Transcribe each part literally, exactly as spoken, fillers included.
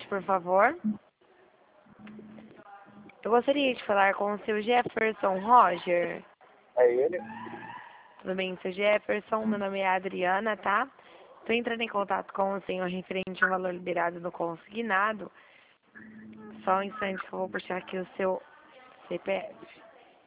por favor. Eu gostaria de falar com o seu Jefferson Roger. É ele? Tudo bem, seu Jefferson? Meu nome é Adriana, tá? Estou entrando em contato com o senhor referente ao valor liberado no consignado. Só um instante que eu vou puxar aqui o seu C P F.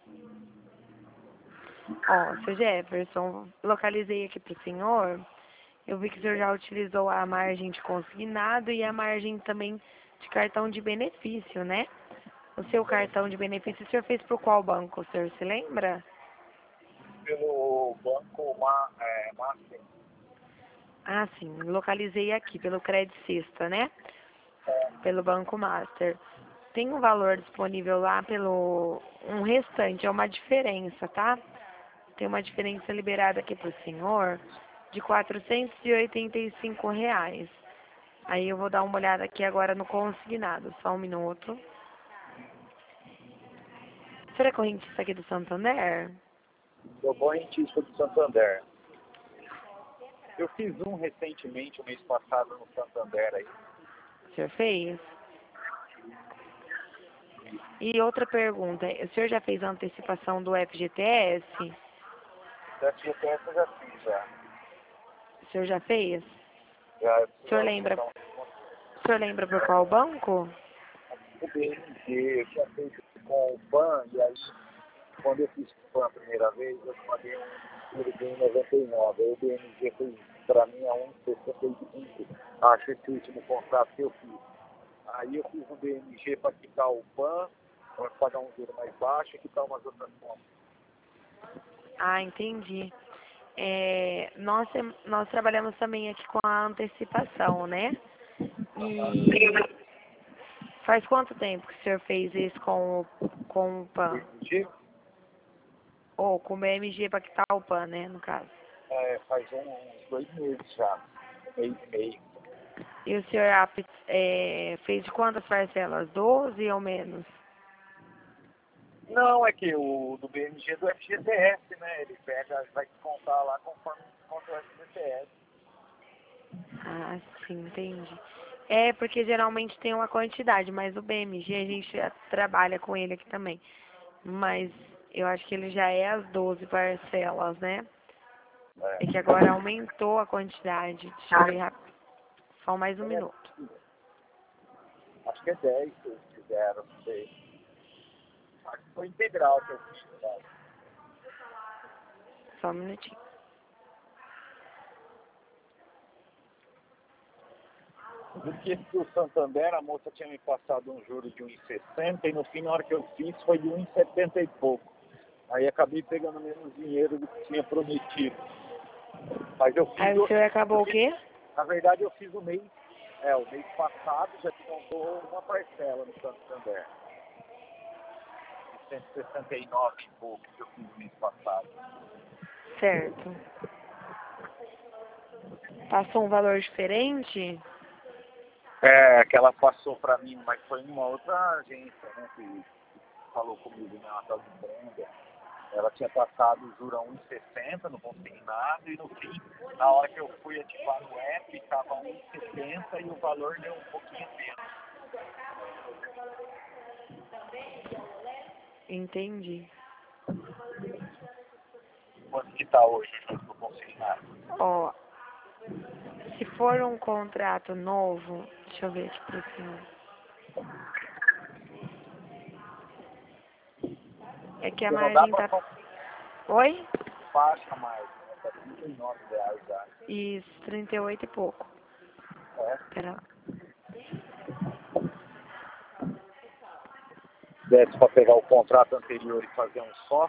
Ó, seu Jefferson, localizei aqui para o senhor. Eu vi que o senhor já utilizou a margem de consignado e a margem também de cartão de benefício, né? O seu cartão de benefício, o senhor fez por qual banco, o senhor se lembra? Pelo banco Ma, é, Master. Ah, sim, localizei aqui, pelo Credit Sexta, né? Pelo Banco Master. Tem um valor disponível lá pelo... um restante, é uma diferença, tá? Tem uma diferença liberada aqui pro senhor de quatrocentos e oitenta e cinco reais. Aí eu vou dar uma olhada aqui agora no consignado, só um minuto. O senhor é correntista aqui do Santander? Sou correntista do Santander. Eu fiz um recentemente, o mês passado, no Santander aí. O senhor fez? E outra pergunta, o senhor já fez a antecipação do F G T S? Da F G T S eu já fiz, já. O senhor já fez? já O senhor lembra? O senhor lembra por qual banco? O B N G, eu tinha feito com o P A N, e aí, quando eu fiz com o P A N a primeira vez, eu paguei um B N noventa e nove. Aí o B N G foi, para mim, a um vírgula sessenta e cinco. Acho esse último contrato que eu fiz. Aí eu fiz um B N G para quitar o P A N, para pagar um juro mais baixo e quitar umas outras contas. Ah, entendi. É, nós, tem- nós trabalhamos também aqui com a antecipação, né? E faz quanto tempo que o senhor fez isso com o, com o P A N? B N G Ou com o B M G para quitar o P A N, né, no caso. é, faz um, uns dois meses já, um mês e meio. E o senhor apt- é, fez de quantas parcelas? doze ou menos? Não, é que o do B M G é do F G T S, né? Ele pega, vai descontar lá conforme desconta o F G T S. Ah, sim, entendi. É, porque geralmente tem uma quantidade, mas o B M G a gente já trabalha com ele aqui também. Mas eu acho que ele já é as doze parcelas, né? É que agora aumentou a quantidade. Deixa eu ver rápido. Só mais um minuto. Acho que é dez que eles fizeram, não sei. Acho que foi integral que eu fiz, tá? Só um minutinho. Porque esse do Santander, a moça tinha me passado um juro de um vírgula sessenta e no fim, na hora que eu fiz, foi de um vírgula setenta e pouco. Aí acabei pegando menos dinheiro do que tinha prometido. Mas eu fiz... Aí o o- senhor acabou o quê? Na verdade, eu fiz o mês... É, o mês passado já descontou uma parcela no Santander. cento e sessenta e nove e pouco que eu fiz no mês passado. Certo. Passou um valor diferente? É, que ela passou pra mim, mas foi em uma outra agência, né, que falou comigo, né, uma tal de Brenda. Ela tinha passado o juro a um vírgula sessenta no consignado e no fim, na hora que eu fui ativar o app, estava um vírgula setenta e o valor deu um pouquinho menos. Entendi. Quanto que tá hoje o juro do consignado? Ó, se for um contrato novo, deixa eu ver aqui pro senhor. É que a Porque não dá margem pra tá... Oi? baixa mais, né? Tá trinta e nove reais já. Isso, trinta e oito e pouco. É. Pera lá. Desse pra pegar o contrato anterior e fazer um só.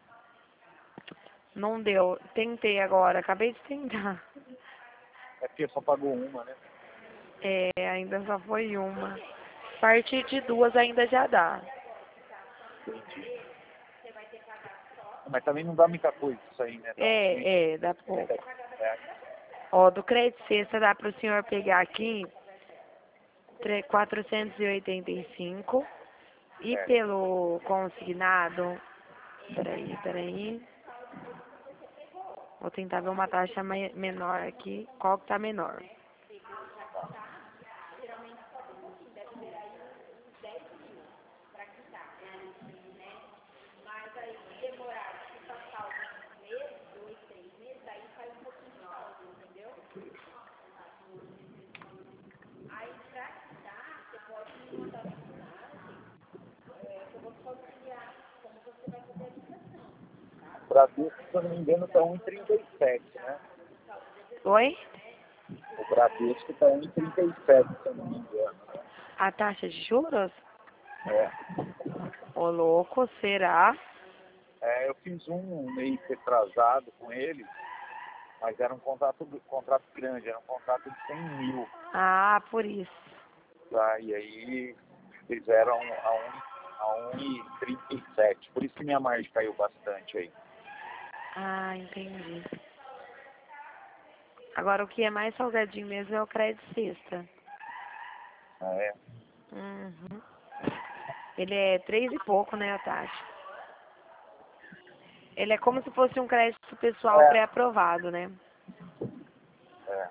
Não deu. Tentei agora, acabei de tentar. É porque só pagou uma, né? É, ainda só foi uma. A partir de duas ainda já dá. Entendi. Mas também não dá muita coisa isso aí, né? Dá uns É, é, dá pouco. trinta reais. Ó, do crédito sexta dá pro senhor pegar aqui tre- quatrocentos e oitenta e cinco. E É. pelo consignado, peraí, peraí. Vou tentar ver uma taxa mai- menor aqui. Qual que tá menor? O Bradesco, se eu não me engano, está um e trinta e sete, né? Oi? O Bradesco está um e trinta e sete, se eu não me engano. A taxa de juros? É. Ô, louco, será? É, eu fiz um mês retrasado com ele, mas era um contrato, contrato grande, era um contrato de cem mil. Ah, por isso. Tá? E aí fizeram a um, a um e trinta e sete. Por isso que minha margem caiu bastante aí. Ah, entendi. Agora, o que é mais salgadinho mesmo é o crédito sexta. Ah, é? Uhum. Ele é três e pouco, né, a taxa. Ele é como se fosse um crédito pessoal É. pré-aprovado, né? É.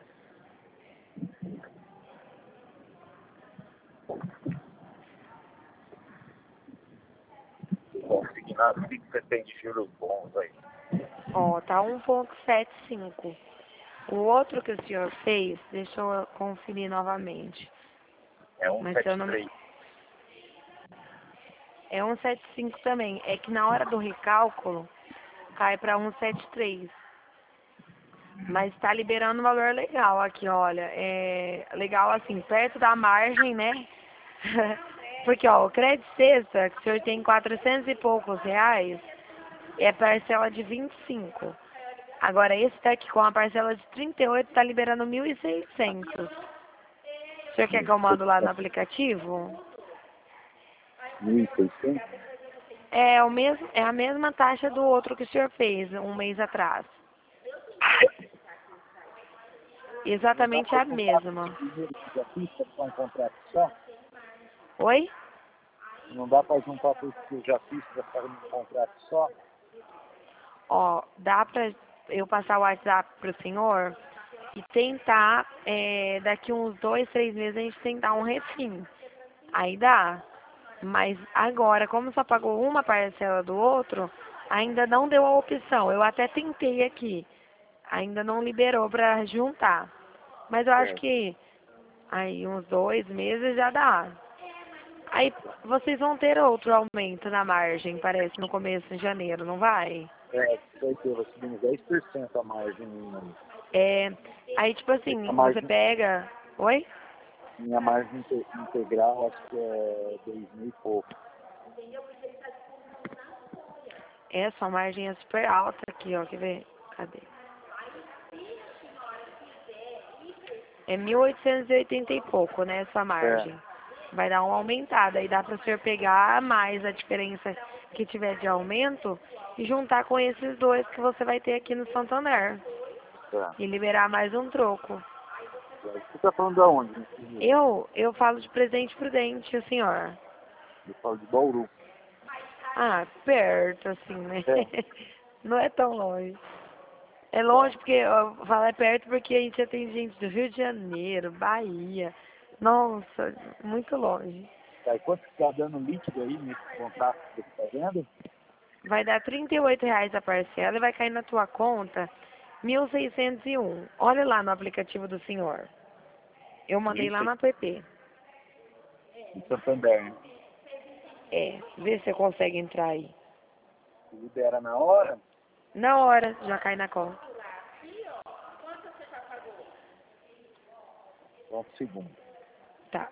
Consignado, o que você tem de juros bons aí? Ó, tá um ponto setenta e cinco. O outro que o senhor fez, deixa eu conferir novamente. É um Mas se eu sete não me... três. É um setenta e cinco também. É que na hora do recálculo, cai para um setenta e três. Mas está liberando um valor legal aqui, olha. É legal assim, perto da margem, né? Porque, ó, o crédito sexta, que o senhor tem quatrocentos e poucos reais, é parcela de vinte e cinco. Agora, esse daqui com a parcela de trinta e oito está liberando mil e seiscentos. O senhor quer que eu mando lá no aplicativo? mil e seiscentos? É, o mesmo, é a mesma taxa do outro que o senhor fez um mês atrás. Não dá Exatamente para a juntar com mesma. o dinheiro que já fiz para ficar um contrato só? Oi? Não dá para juntar tudo que eu já fiz para ficar um contrato só? Ó, dá pra eu passar o WhatsApp pro senhor e tentar, é, daqui uns dois, três meses, a gente tentar um refim. Aí dá. Mas agora, como só pagou uma parcela do outro, ainda não deu a opção. Eu até tentei aqui. Ainda não liberou pra juntar. Mas eu acho É. que aí uns dois meses já dá. Aí vocês vão ter outro aumento na margem, parece, no começo de janeiro, não vai? É, vai ter, vai subir uns dez por cento a margem minha. É, aí tipo A assim, você margem, pega. Oi? minha margem inte- integral acho que é dois mil e pouco. Essa margem é super alta aqui, ó. Quer ver? Cadê? É mil oitocentos e oitenta e pouco, né? Essa É, margem. Vai dar uma aumentada. Aí dá pra o senhor pegar mais a diferença que tiver de aumento e juntar com esses dois que você vai ter aqui no Santander. tá. E liberar mais um troco. Você tá falando de onde? Nesse dia? Eu, eu falo de Presidente Prudente, senhor. Eu falo de Bauru. Ah, perto, assim, né? É, Não é tão longe. É tá. longe porque, eu falo é perto porque a gente já tem gente do Rio de Janeiro, Bahia. Nossa, muito longe. Tá, e quanto que tá dando líquido aí nesse contrato que você tá vendo? Vai dar trinta e oito reais a parcela e vai cair na tua conta mil seiscentos e um. Olha lá no aplicativo do senhor. Eu mandei lá Isso no app. em Santander, né? É, vê se você consegue entrar aí. Libera na hora? Na hora, já cai na conta. Só um segundo. Tá.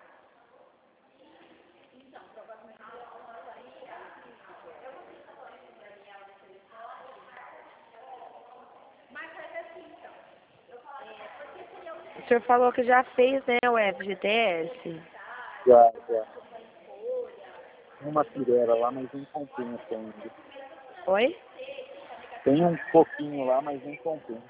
O senhor falou que já fez, né, o F G T S? Já, já. Tem uma pirera lá, mas nem compensa ainda. Oi? Tem um pouquinho lá, mas nem compensa.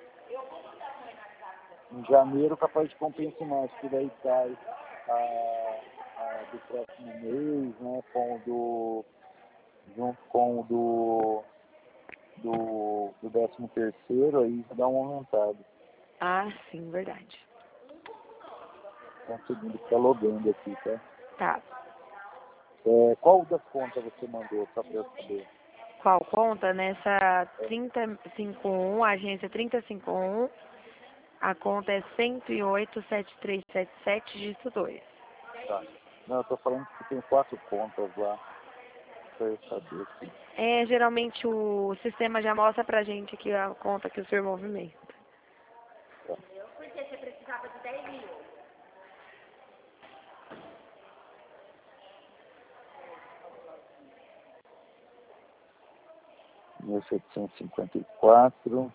Em janeiro capaz de compensar mais, porque daí cai a, a do próximo mês, né? Com o do. Junto com o do. Do, do décimo terceiro, aí já dá uma aumentada. Ah, sim, verdade. Então, um segundo que tá logando aqui, tá? Tá. É, qual das contas você mandou, só pra eu saber? Qual conta? Nessa É, trinta e cinquenta e um, agência trinta e cinquenta e um, A conta é cento e oito, sete três sete sete, dígito dois. Tá. Não, eu tô falando que tem quatro contas lá. Pra eu saber aqui. É, geralmente o sistema já mostra pra gente aqui a conta que o senhor movimenta. Tá. Porque você precisava de dez mil. mil setecentos e cinquenta e quatro.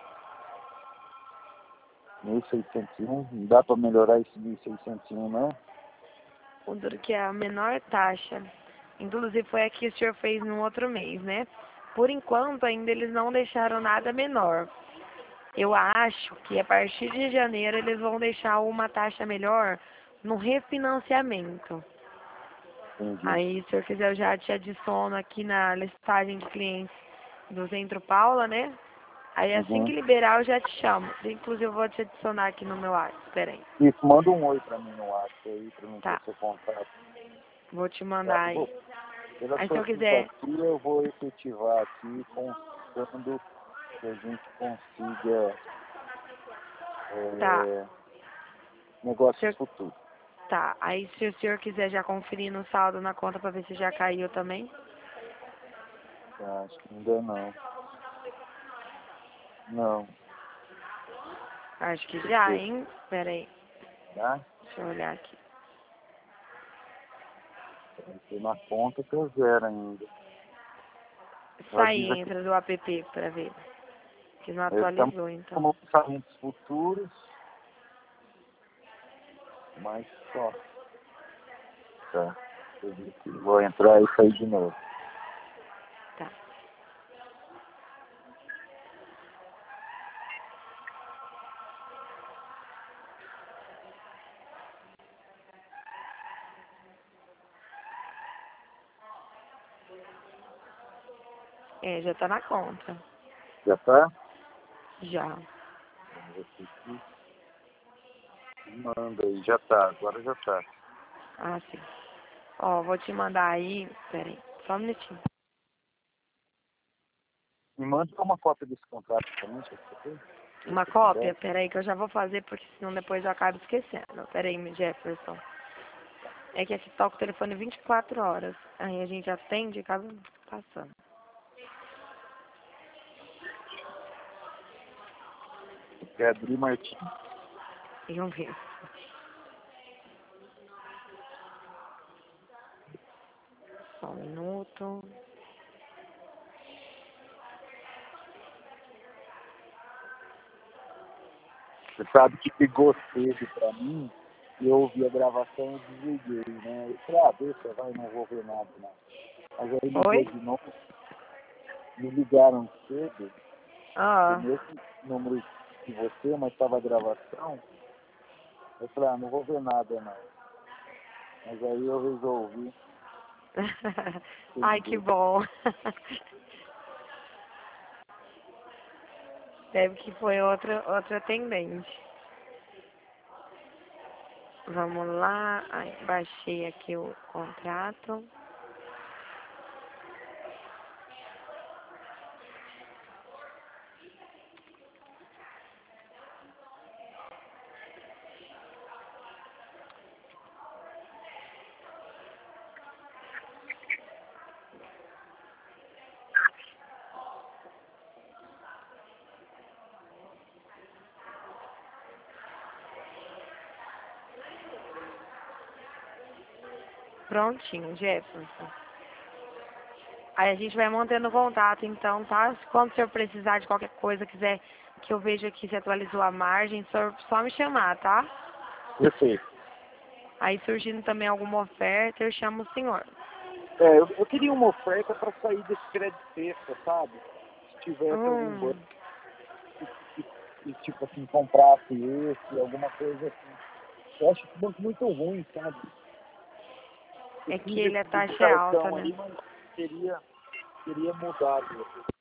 mil seiscentos e um. Não dá pra melhorar esse mil seiscentos e um, não? O duro que é a menor taxa. Inclusive foi a que o senhor fez no outro mês, né? Por enquanto ainda eles não deixaram nada menor. Eu acho que a partir de janeiro eles vão deixar uma taxa melhor no refinanciamento. Entendi. Aí, se eu quiser, eu já te adiciono aqui na listagem de clientes do Centro Paula, né? Aí, assim Uhum. que liberar, eu já te chamo. Inclusive, eu vou te adicionar aqui no meu WhatsApp. Espera aí. Isso, manda um oi pra mim no WhatsApp aí, pra mim ter Tá. seu contato. Vou te Tá, mandar eu vou, aí. pela Aí, se sua eu quiser... simpatia, eu vou efetivar aqui, constando que a gente consiga Tá. é, negócios Se eu- futuros. Tá. Aí, se o senhor quiser já conferir no saldo na conta pra ver se já caiu também. Tá, acho que ainda não. Não, Acho que já, hein? Espera aí. tá? Deixa eu olhar aqui. Tem na conta que eu zero ainda. Sai Avisa que entra do app pra ver. Que não estamos atualizou, então. com lançamentos futuros, mas só. Tá. Eu vi aqui. Vou entrar e sair de novo. Tá. É, já tá na conta. Já tá? Já. Vamos ver aqui. Manda aí, já tá, agora já tá. Ah, sim. Ó, vou te mandar aí. Pera aí, só um minutinho. Me manda uma cópia desse contrato também, se você tem. Uma Se cópia? puder. Pera aí que eu já vou fazer, porque senão depois eu acabo esquecendo. Pera aí, Jefferson. É que aqui toca o telefone vinte e quatro horas. Aí a gente atende e acaba passando. Pedro Martins. Eu mesmo. Só um minuto. Você sabe que ligou cedo pra mim e eu ouvi a gravação e desliguei, né? Eu falei, ah, deixa, vai, não vou ver nada, não. Mas aí ligou Oi? de novo, me ligaram cedo, do Ah. mesmo número que você, mas estava a gravação. Eu falei, ah, não vou ver nada, não. Mas aí eu resolvi Ai, que entender. bom. Deve que foi outra, outra atendente. Vamos lá. Ai, baixei aqui o contrato. Prontinho, Jefferson. Aí a gente vai mantendo contato, então, tá? Quando o senhor precisar de qualquer coisa, quiser que eu veja aqui se atualizou a margem, o senhor só me chamar, tá? Perfeito. Aí surgindo também alguma oferta, eu chamo o senhor. É, eu, eu queria uma oferta para sair desse crédito sexta, sabe? Se tivesse algum Hum, banco que, que, tipo assim, comprasse esse, alguma coisa assim. Eu acho esse banco muito ruim, sabe? Eu é que fiz ele é esse de taxa alta, cartão né? aí, mas queria, queria mudar.